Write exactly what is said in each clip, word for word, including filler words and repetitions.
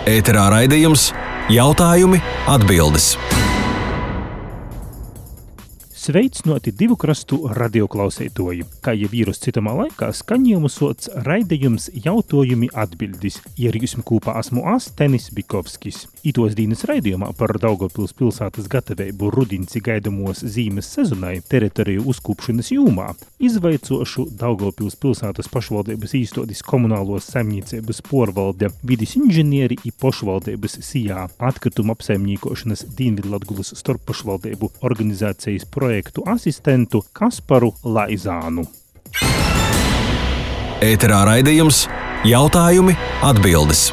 Ēterā raidījums Jautājumi, atbildes. Sveicināti divu krastu radioklausētoji. Kā jau vīrus citamā laikā skaņojumu sots raidījums Jautājumi, atbildes. Ar jums kopā esmu es, Tenis Bikovskis. Itos dīnas raidījumā par Daugavpils pilsētas gatavību rudinci gaidamos zīmes sezonai teritoriju uzkūpšanas jūmā izvaicošu Daugavpils pilsētas pašvaldības īstodis komunālos saimniecības porvalde vides inženieri i pašvaldības sijā atkritumu apsaimniekošanas Dienvidlatgulas starppašvaldību organizācijas projektu projektu asistentu Kasparu Laizānu. Ēterā raidījums Jautājumi, atbildes.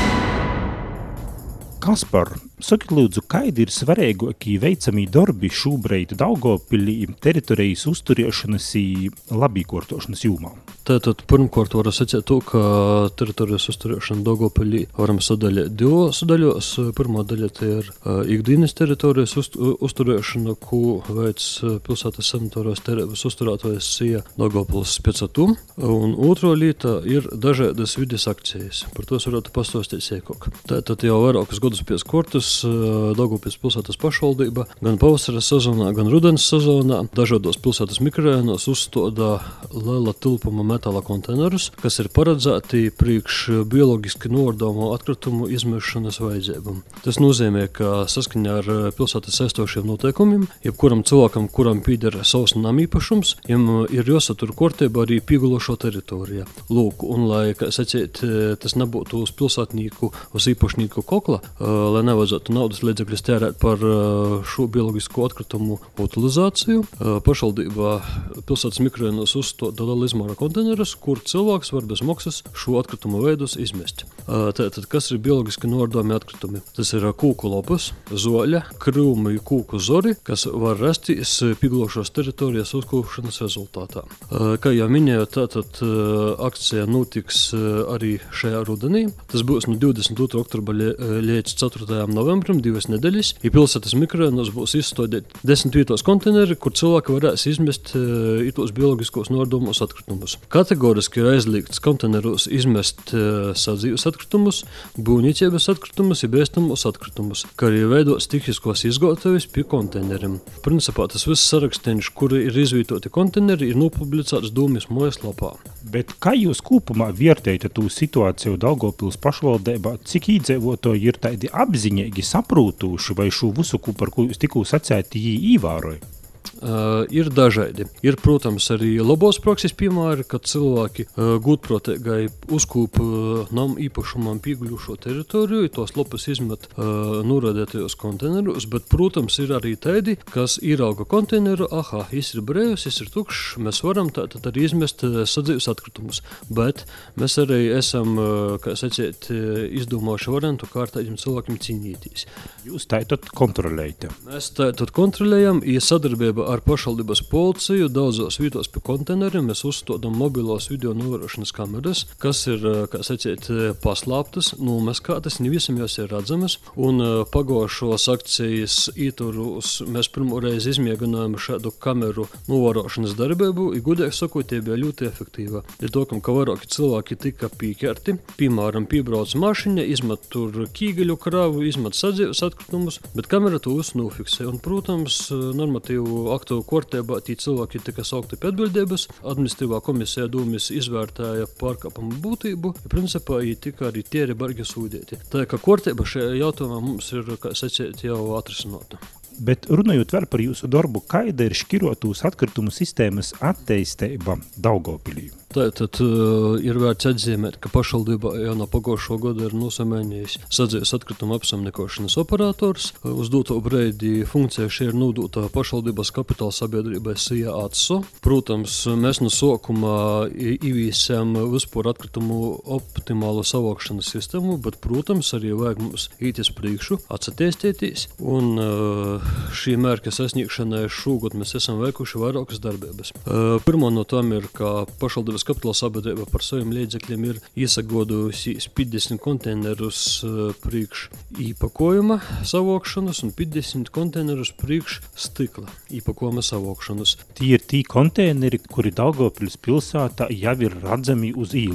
Kaspar, saki lūdzu, kādi ir svarīgākie veicamī darbi šobrīd Daugavpilī teritorijas uzturēšanas i labīkortošanas jūmā? Tātad, pirmkārt, varu sacīt to, ka teritorijas uzturēšana Daugavpilī varam sadaļāt divos daļos. Pirmā daļa tā ir uh, ikdienas teritorijas uzt, uzturēšana, ko veic pilsētas sanitārās terības uzturētājas sija Daugavpils piecatum. Un otrā lieta ir dažādas vides akcijas. Par to es varētu pastāstīt sīkāk. Tātad jau vairākus gadus pēc kortas Daugavpils pilsētas pašvaldība gan pavasara sezonā, gan rudens sezonā dažādos pilsētas mikrorajonos uzstoda liela tilpuma metāla konteinerus, kas ir paredzēti priekš bioloģiski noardomo atkritumu izmešanas vajadzībām. Tas nozīmē, ka saskaņā ar pilsētas saistošiem noteikumiem, jebkuram cilvēkam, kuram pīder savs namīpašums, viņam ir jāsatur kārtībā arī piegulošo teritoriju. Lūk, un lai, kā sacīt, tas nebūtu uz pilsētnieku, uz īpašnieku kokla, lai nevajadzētu naudas līdzekļus tērēt par šo bioloģisko atkritumu utilizāciju, pašvaldība pilsētas mikrorajonos uzstoda liela izmēra konteinerus, kur cilvēks var bez maksas šo atkritumu veidus izmest. Tātad, kas ir bioloģiski noardomi atkritumi? Tas ir kūku lopas, zoļa, krūmi, kūku zori, kas var rasties piegulošās teritorijas uzkūpšanas rezultātā. Kā jau minēju, tātad akcija notiks arī šajā rudenī. Tas būs no divdesmit otrā oktobra līdz ceturtajam novembrim, divas nedēļas. Ja pilsētas mikrorajonos būs izstādīt desmit vietos konteineri, kur cilvēki varēs izmest itos bioloģiskos noardomos atkritumus. Kategoriski ir aizliegts konteineros izmest uh, sadzīves atkritumus, būvniecības atkritumus, ja bēstamus atkritumus, kā arī veidot stihiskos izgātuvis pie konteineriem. Principā tas viss saraksteņš, kuri ir izvietoti konteineri, ir nopublicēts Dūmis mājaslapā. Bet kā jūs kopumā vērtējat tū situāciju Daugavpils pašvaldībā? Cik iedzīvotāji ir tādi apziņīgi saprūtūši, vai šo visu, par ko jūs tikko sacējāt, jī īvēroja? Uh, ir dažādi. Ir, protams, arī labos prakses piemēri, kad cilvēki uh, gudprātīgai uzkūp uh, nam īpašumam pieguļušo teritoriju, tos lopas izmet uh, norādētajos konteinerus, bet, protams, ir arī tādi, kas ierauga konteineru, aha, jis ir brēvs, jis ir tukšs, mēs varam tātad arī izmest uh, sadzīves atkritumus, bet mēs arī esam, uh, kā sacīt, uh, izdomājuši variantu, kā ar tādiem cilvēkiem cīnīties. Jūs tātad kontrolējat? Mēs tātad kontrolējam, ja sadarbība ar pašvaldības policiju daudzos vietos pie konteineriem mēs uzstādām mobilos video novērošanas kameras, kas ir, kā sacīt, paslāptas, nomeskātas, ne visam jās ir redzamas, un pagājušos akcijas īturus mēs pirmo reizi izmēģinājām šādu kameru novērošanas darbību, i gudīgi sakot, tie bija ļoti efektīva. Ir to, ka vairāki cilvēki tika pieķerti, piemēram, piebrauc mašiņa, izmet tur kīgeļu kravu, izmet sadzīves atkritumus, bet kamera to visu nofiksē, un, protams, normatīvu aktu kārtībā tī cilvēki tika saukti pie atbildības. Administratīvā komisija Dūmis izvērtēja pārkāpumu būtību, ja principā viņi tika arī tieri bargi sūdēti. Tā kā kārtība šajā jautājumā mums ir, kā sacīt, jau atrisinota. Bet runājot vēl par jūsu darbu, kāda ir šķirotūs atkritumu sistēmas attīstība Daugavpilī? Tātad uh, ir vērts atzīmēt, ka pašvaldībā jau no pagājušo gadu ir nosamēņējis sadzīves atkritumu apsaimniekošanas operators. Uz doto breidi funkcija šī ir nodota pašvaldības kapitāla sabiedrībai Sija Atso. Protams, mēs no sākuma ieviesam vispār atkritumu optimālu savākšanas sistēmu, bet, protams, arī vajag mums īties priekšu, atsatīstīties. Un uh, šī mērķa sasniegšanai šogad mēs esam veikuši vairākas darbības. Uh, pirmā no tām ir, ka pašvaldības kapitāla sabiedrība par saviem līdzekļiem ir iesagodusi piecdesmit konteinerus priekš īpakojuma savākšanas un piecdesmit konteinerus priekš stikla īpakojuma savākšanas. Tie ir tī konteineri, kuri Daugavpils pilsētā jau ir redzami uz īlom.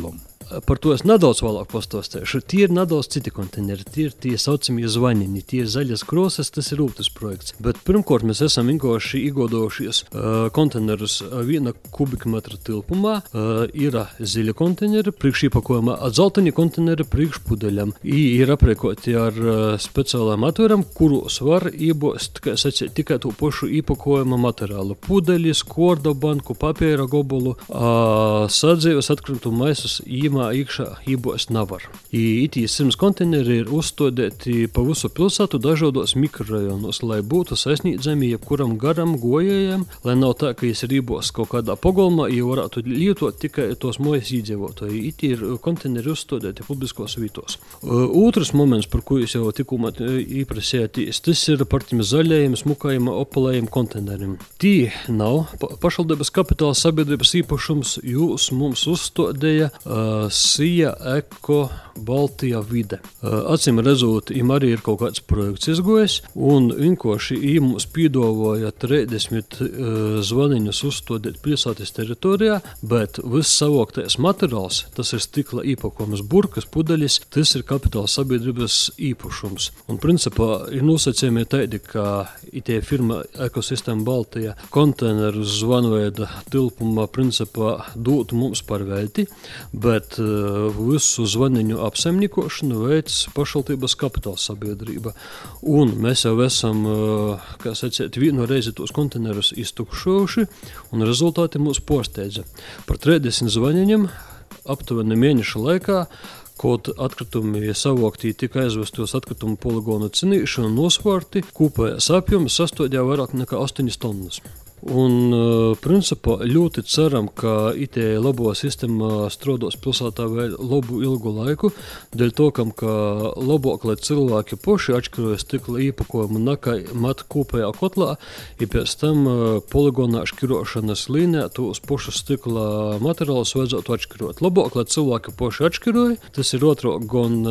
par to es nedaudz vēlāk pastāstīšu. Tie ir nedaudz citi konteineri, tie ir tie saucamie zvaniņi, tie ir zaļas krosas, tas ir rūptas projekts. Bet pirmkārt mēs esam vienkārši iegodojušies uh, konteinerus viena kubikmetra tilpumā, uh, ir ziļa konteineri, priekš īpakojumā, atzeltaņi konteineri priekš pudeļam. I ir aprēkoti ar uh, speciālām atveram, kurus var iebost, kā sacīt, tikai to pašu īpakojuma materiālu. Pudeļis, korda banku, papēra gobolu, uh, sadzīves atkritumu maisus īmā iekšā iebost nevar. I itīs simts konteineri ir uzstādēti pa visu pilsētu dažādos mikrorajonos, lai būtu saisnīdzami jebkuram garam gojējiem, lai nav tā, ka jis ir iebost kaut kādā pogolmā, ja varētu lietot tikai tos mojas iedzīvotāji. Itī ir konteineri uzstādēti publiskos vītos. Otrs moments, par ko jūs jau tikko īprasējāties, tas ir par tiem zaļajiem, smukajiem, opalējiem konteineriem. Tī nav pašvaldības kapitāla sabiedrības īpašums, jūs mums uzstādēja uh, Sija Eko Baltija vide. Uh, acīm redzot, im arī ir kaut kāds projekts izgojis, un vienkārši im mums pīdavoja trīsdesmit uh, zvaniņus uzstādīt pilsētas teritorijā, bet viss savoktais materiāls, tas ir stikla īpakojums, burkas, pudeļis, tas ir kapitāla sabiedrības īpašums. Un principā ir nosacījumi tādi, ka itie firma Ekosistēma Baltija konteinerus zvanveida tilpumā principā dot mums par velti, bet uh, visu zvaniņu apsaimniekošanu veids pašvaldības kapitāla sabiedrība. Un mēs jau esam, uh, kā sacīt, vienu reizi tos konteinerus iztukšojuši, un rezultāti mūs posteidza. Par trīsdesmit zvaniņiem aptuveni mēneša laikā, kaut atkritumi savoktī tika aizvesti uz atkritumu poligonu cinīšanu un nosvārti, kopējais apjoms sastādīja vairāk nekā astoņas tonnas. Un, principā, ļoti ceram, ka itē labo sistēma strādos pilsētā vēl labu ilgu laiku, dēļ to, kam, ka labāk, lai cilvēki poši atšķiroja stikla īpakojumu nekā mat kopējā kotlā, ja pēc tam poligonā šķirošanas līnijā tos pošus stikla materiālus vajadzētu atšķirot. Labāk, lai cilvēki poši atšķiroja, tas ir otro gan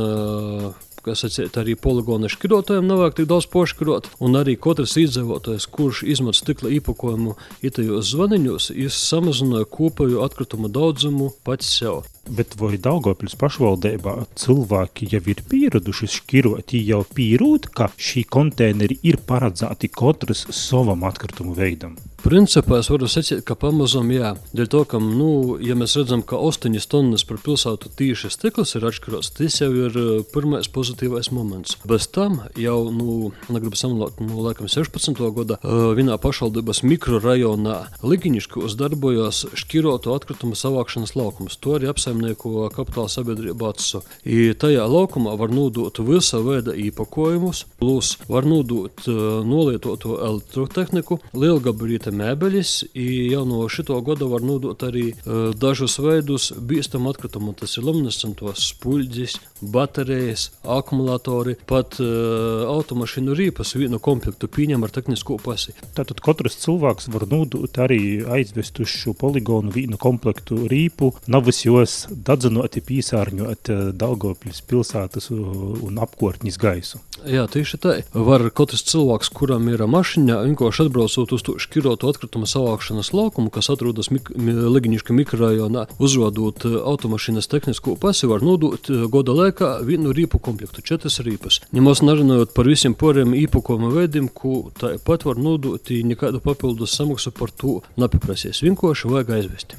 kas sacīt, arī poligona šķirotājiem nevajag tik daudz pošķirot, un arī katrs iedzīvotājs, kurš izmet stikla īpakojumu itajos zvaniņos, jis samazināja kopējo atkritumu daudzumu pats sev. Bet vai Daugavpils pašvaldībā cilvēki jau ir pieraduši šķirot, jau pīrūt, ka šī konteineri ir paredzēti katrs savam atkritumu veidam? Principā es varu sacīt, ka pamazam jā. Dēļ to, ka, nu, ja mēs redzam, ka astoņas tonnas par pilsētu tīši stikls ir atšķirots, tas jau ir pirmais pozitīvais moments. Bez tam jau, nu, negribu samalot, nu, laikam sešpadsmitā gada, vienā pašvaldības mikrorajonā Ligiņiškos darbojās šķiroto atkritumu savākšanas laukums. To arī apsaimnieko kapitāla sabiedrība atsu. I tajā laukumā var nodot visa veida īpakojumus, plus var nodot uh, nolietoto elektrotehniku, lielgabarīta mēbeļis, i jau no šito gada var nodot arī uh, dažus veidus bīstam atkritumu. Tas ir luminescentos spuļģis, baterijas, akumulatori, pat uh, automašīnu rīpas vienu komplektu pieņem ar tehnisko pasi. Tātad katrs cilvēks var nodot arī aizvest uz šo poligonu vienu komplektu rīpu, nav visjos dadzenoti pīsārņot Daugavpils pilsētas un apkārtņas gaisu. Jā, tieši tā. Var katrs cilvēks, kuram ir mašiņā, vienkārši atbraucot uz to šķirotu atkritumu savākšanas laukumu, kas atrodas mik- Ligiņiška mikrorajonā, uzrādot automašīnas tehnisko pasi, var nodot goda laikā vienu rīpu komplektu, četras rīpas. Nemaz nerunājot par visiem poriem īpakojuma veidiem, ko tāpat var nodot, nekādu papildus samaksu par to nepaprasies. Vienkārši vajag aizvest.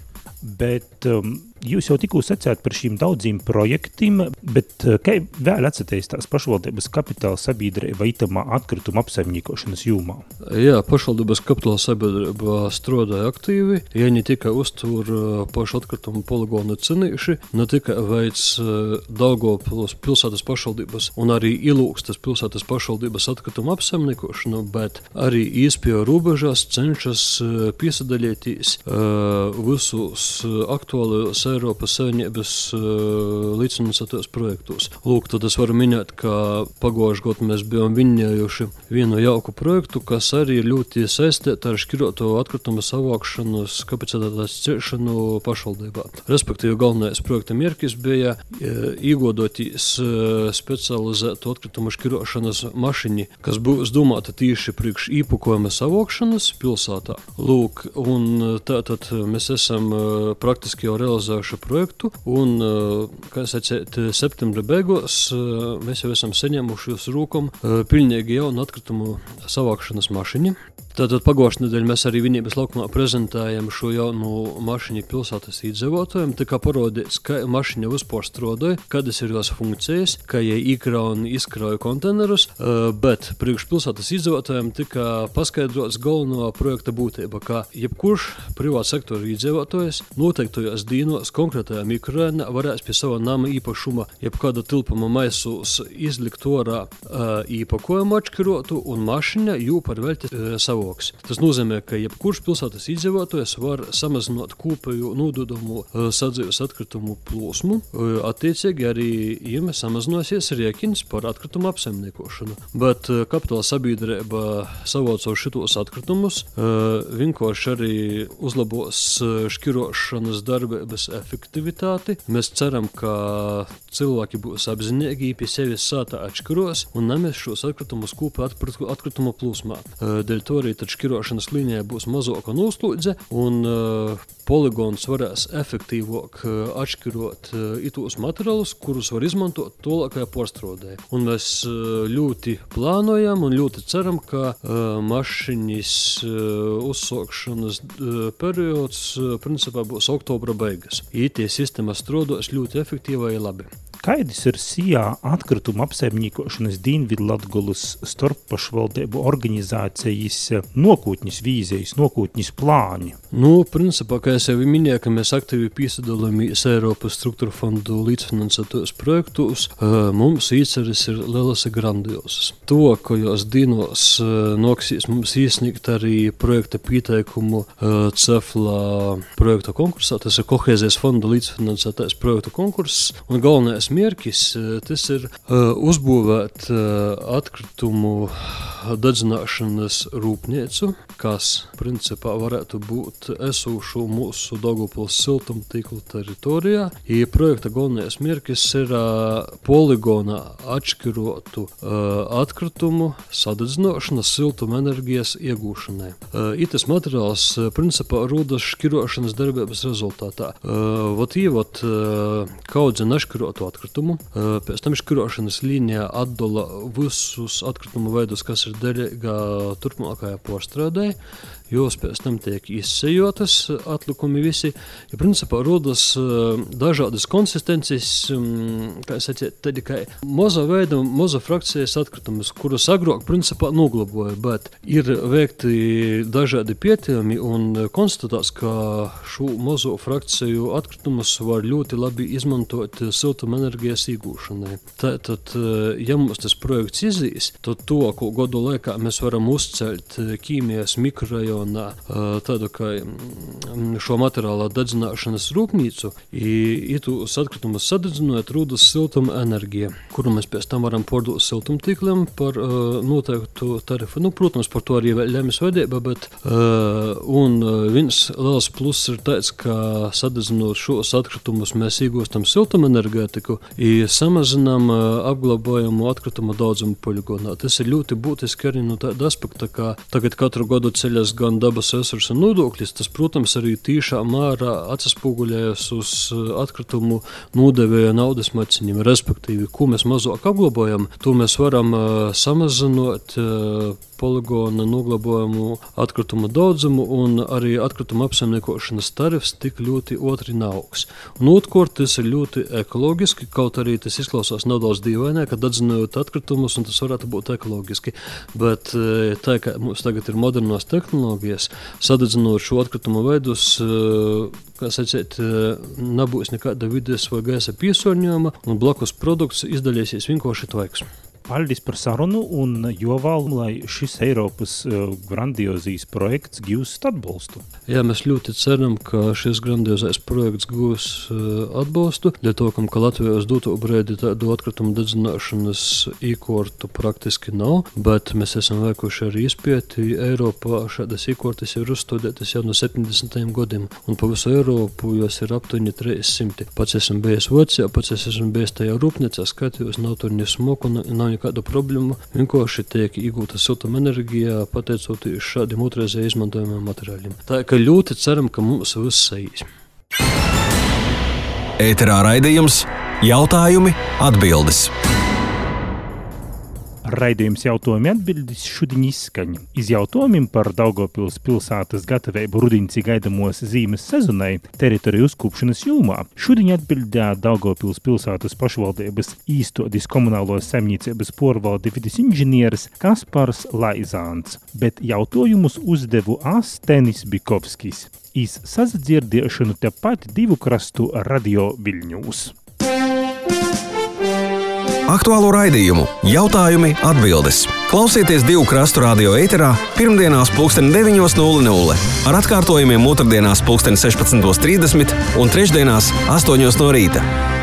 Bet um, jūs jau tikko sacījāt par šīm daudziem projektiem, bet kā vēl atsateist tās pašvaldības kapitāla sabiedrība itamā atkrituma apsaimniekošanas jūmā? Jā, pašvaldības kapitāla sabiedrība strādāja aktīvi, ja ne tikai uztur pašu atkritumu poligonu cinīši, ne tikai veids Daugavpils pilsētas pašvaldības un arī Ilūgstas pilsētas pašvaldības atkritumu apsaimniekošanu, bet arī īspēju robežās cenšas piesadalīties uh, visus aktuālajos Eiropas Savienības uh, līdzfinansētos projektos. Lūk, tad es varu minēt, ka pagājušajā gadā mēs bijām vinnējuši vienu jauku projektu, kas arī ir ļoti saistīta ar šķiroto atkritumu savākšanas kapacitātes ciešanu pašvaldībā. Respektīvi, galvenais projekta mērķis bija iegodoties specializētu atkritumu šķirošanas mašini, kas būs domāta tieši priekš īpakojuma savākšanas pilsētā. Lūk, un tātad mēs esam praktiski jau realizējuši šo projektu, un, kā sacēt, septembra beigās mēs jau esam saņēmuši uz rūkom pilnīgi jaunu atkritumu savākšanas mašini. Tātad pagājušajā nedēļā mēs arī Vienības laukumā prezentējam šo jaunu mašīnu pilsētas iedzīvotājiem, tā kā parodīts, ka mašīna vispār strādāja, kādas ir tās funkcijas, kā jai iekrauj un izkrauj konteinerus, bet priekš pilsētas iedzīvotājiem tika paskaidrots galvenā projekta būtība, ka jebkurš privāta sektora iedzīvotājs noteiktajos dīnos konkrētajā mikrorajonā varēs pie sava nama īpašuma jebkāda tilpuma maisūs izlikt orā īpakojumu atškirotu un mašīna jū par velti savu. Tas nozīmē, ka jebkurš pilsētas iedzīvotājs var samazināt kopēju nūdudumu sadzīves atkritumu plūsmu. Attiecīgi arī viņam samazināsies rēķins par atkritumu apsaimniekošanu. Bet kapitāla sabiedrība savācot šitos atkritumus vienkārši arī uzlabos škirošanas darbības efektivitāti. Mēs ceram, ka cilvēki būs apzinīgi pie sevis sātā atškiros un nemies šos atkritumus kopā atkritumu plūsmā. Dēļ to arī tad škirošanas līnijā būs mazāka noslūdze un uh, poligons varēs efektīvāk uh, atškirot uh, itūs materiālus, kurus var izmantot tolākajā porstrādē. Un mēs uh, ļoti plānojam un ļoti ceram, ka uh, mašiņas uh, uzsākšanas uh, periods uh, principā būs oktobra beigas. I tie sistēmas strādās ļoti efektīvai labi. Kaidis ir sijā atkrituma apsaimniekošanas Dienvidlatgulas starppašvaldību organizācijas nokūtņas vīzijas, nokūtņas plāni? Nu, principā, kā es jau minēju, ka mēs aktīvi piesadalāmies Eiropas struktūra fondu līdzfinansētos projektus, mums īceris ir lielas grandiosas. To, ko jos dīnos noksīs mums iesniegt arī projekta pieteikumu Cefla projekta konkursā, tas ir kohēzijas fonda līdzfinansētais projekta konkurss, un galvenais mērķis, tas ir uh, uzbūvēt uh, atkritumu dedzināšanas rūpnīcu, kas principā varētu būt esošu mūsu Daugavpils siltumtīkla teritorijā. I projekta galvenais mērķis ir uh, poligonā atškirotu uh, atkritumu sadedzināšanas siltumenerģijas iegūšanai. Uh, itas materiāls uh, principā rodas škirošanas darbības rezultātā. Uh, vot īvot uh, kaudze neškirotu atkritumu, pēc tam škirošanas līnijā atdala visus atkritumu veidus, kas ir derīgā turpmākajā porstrādē, jos pēc tam tiek izsejotas atlikumi visi. Ja principā rodas dažādas konsistencijas, kā es atceru, tādi kā moza veida, moza frakcijas atkritumus, kurus agrāk principā noglaboja, bet ir veikti dažādi pētījumi un konstatēts, ka šo mozo frakciju atkritumus var ļoti labi izmantot siltumenerģijas iegūšanai. Tātad, ja mums tas projekts izīs, tad to, ko gadu laikā mēs varam uzcelt ķīmijas mikrorajonu tādu kā šo materiālā dedzināšanas rūpnīcu, i tos atkritumus sadedzinot rūdas siltuma enerģija, kuru mēs pēc tam varam pārdot siltumtīkliem par uh, noteiktu tarifu. Nu, protams, par to arī vēl lemjas vadība, bet uh, un viens liels pluss ir tāds, ka sadedzinot šos atkritumus mēs iegūstam siltuma enerģētiku i samazinām uh, apglabājumu atkritumu daudzumu poligonā. Tas ir ļoti būtiski arī no tāda aspekta, ka tagad katru gadu ceļas gan dabas resursu nodokļus, tas, protams, arī tīšā mērā atspoguļojas uz atkritumu nodevēja naudas maciņiem, respektīvi, ko mēs mazāk apglabājam, to mēs varam uh, samazinot uh, poligona noglabājumu atkritumu daudzumu un arī atkrituma apsaimniekošanas tarifs tik ļoti otri neaugs. Un otrkārt, tas ir ļoti ekoloģiski, kaut arī tas izklausās nedaudz dīvainē, ka dedzinot atkritumus un tas varētu būt ekoloģiski, bet tā, ka mums tagad ir modernās tehnoloģijas, sadedzinot šo atkritumu veidus, kā sacīt, nebūs nekāda vides vai gaisa piesārņojuma un blakus produkts izdalīsies vienkārši tvaiks. Paldies par sarunu un jovēl, lai šis Eiropas uh, grandiozijas projekts gūst atbalstu. Jā, mēs ļoti ceram, ka šis grandiozais projekts gūs uh, atbalstu. Dēļ to, ka Latvijā uz doto brīdi tādu atkritumu dedzināšanas īkortu praktiski nav, bet mēs esam veikuši arī izpēti. Eiropā šādas īkortas ir uzstādītas jau no septiņdesmitajiem gadiem, un pa visu Eiropu jos ir aptuveni trīs simti. Pats esam bijis Vācijā, pats esam bijis tajā rūpnīcā, skatījos, nav tur ne smoku, nav kādu problēmu, vienkārši tiek iegūta siltuma enerģija pateicoties šādiem otrreizēji izmantojumiem materiāļiem. Tā ka ļoti ceram, ka mums viss saīs. Ēterā raidījums Jautājumi, atbildes. Raidījums jautājumi atbildes šodien izskaņ. Iz jautājumiem par Daugavpils pilsētas gatavību rudiņci gaidamos zīmes sezonai teritoriju uzkūpšanas jūmā. Šodien atbildē Daugavpils pilsētas pašvaldības īstodis komunālos saimniecības porvalde vides inženieris Kaspars Laizāns, bet jautājumus uzdevu As Tenis Bikovskis. Iz sazadzirdēšanu tepat divu krastu radio Viļņūs. Aktuālo raidījumu Jautājumi, atbildes. Klausieties divu krastu radio ēterā pirmdienās pulksten deviņos nulle nulle, ar atkārtojumiem otrdienās pulksten sešpadsmitos trīsdesmit un trešdienās astoņos no rīta.